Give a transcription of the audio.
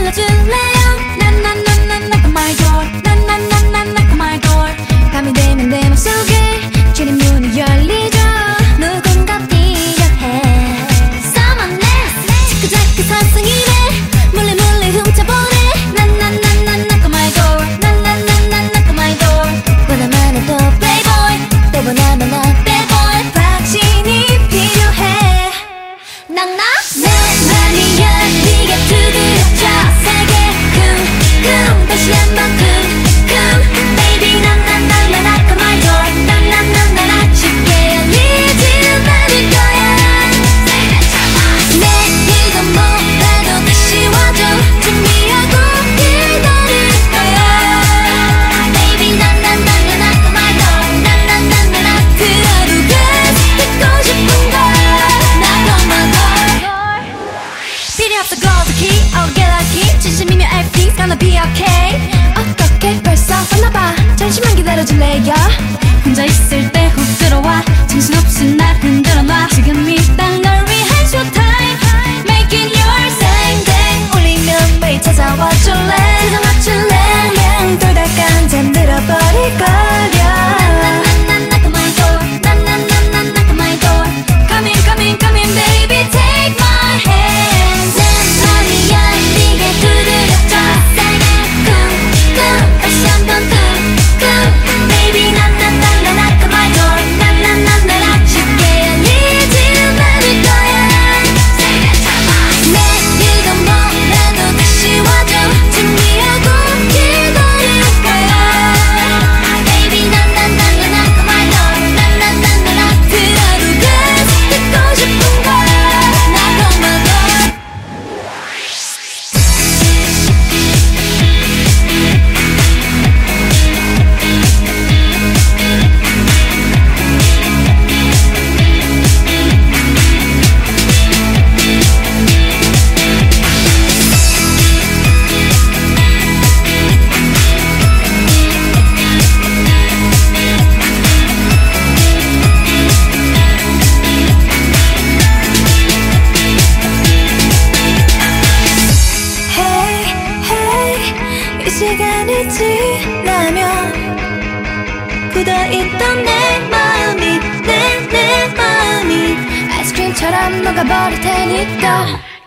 불러줄래요? 난난난난 knock on my door. 난난난난 knock on my door. 밤이 되면 내 맘속에 주는 문이 열리죠. 누군가 필요해. Someone else. 자꾸 상상이네. 몰래 몰래 훔쳐보네. 난난난난 knock on my door. 난난난난 knock on my door. 원하면 또 playboy. 또 원하면 나 bad boy. 확신이 필요해. knock 내 맘이 열리게 두드려줘. 세게 쿵쿵 다시 한번 쿵쿵. Baby 난난난 knock on my door. 난난난 쉽게 열리지는 않을 거야. 내일도 뭐라도 다시 와줘. 준비하고 기다릴 거야. Baby 난난난 knock on my door. 난난난 그 하루가 듣고 싶은 걸 knock on my door. 필요 없어 close the key, I'll get lucky. 진심이면 everything's gonna be okay. 어떻게 벌써 왔나봐. 잠시만 기다려줄래요? 혼자 있을 때 훅 들어와. 정신없이 날 흔들어놔. 지금 이 딱 널 위한 showtime. Making your same day. 울리면 매일 찾아와 줄래? 세상 맞출래? 그냥 돌아간 잠 들어버릴 거려. knock on my door. 난난난난 knock on my door. Come in, come in, come in, baby, take my hand. 내 맘이 열리게 두드려줘. 세게 쿵쿵 다시 한번 쿵쿵. Baby 난난난 knock on my door. 난난난 쉽게 열리지는 않을 거야. 내일도 뭐라도 다시 와줘. 준비하고 기다릴 거야. Baby 난난난 knock on my door. 난난난 그 하루가 듣고 싶은 걸 knock on my door. Hey, hey, 이 시간이 지나면 굳어있던 내 마음이 내 마음이 아이스크림처럼 녹아버릴 테니까.